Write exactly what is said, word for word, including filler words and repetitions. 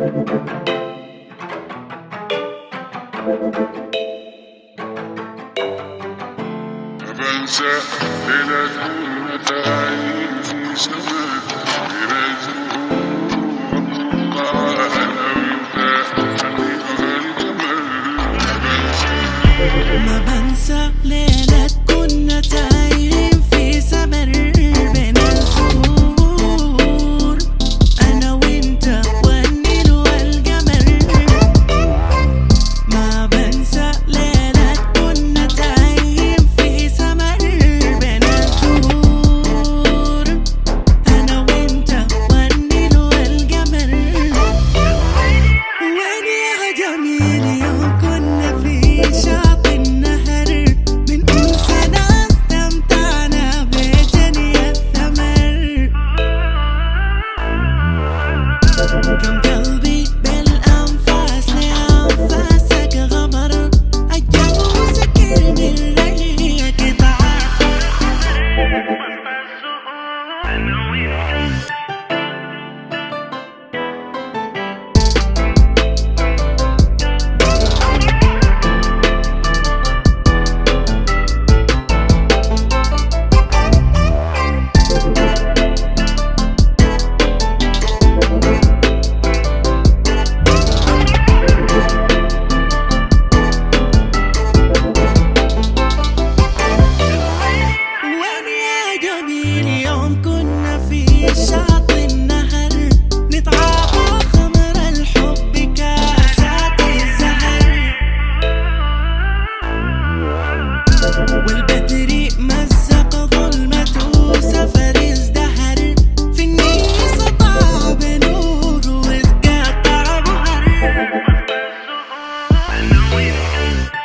بنسى ليلة متاعي في سماء ما بنسى ليلة كنا تايهين في سمر بين الزهور، أنا وإنت والنيل والقمر. ما بنسى ليلة كنا تايهين في سمر بين الزهور، أنا وإنت والنيل والقمر. وين يا جميل يوم كنا في شاطئ النهر، من كل سنة استمتعنا بجني الثمر. كم قلبي بالأنفاس لأنفاسك غمر، الجو سكر من ريك طعام. يوم كنا في شاطئ النهر، نتعاطى خمر الحب كاسات الزهر. والبدر مزق ظلمته سفر ازدهر، في النيل سطع بنور واتقطع بهر.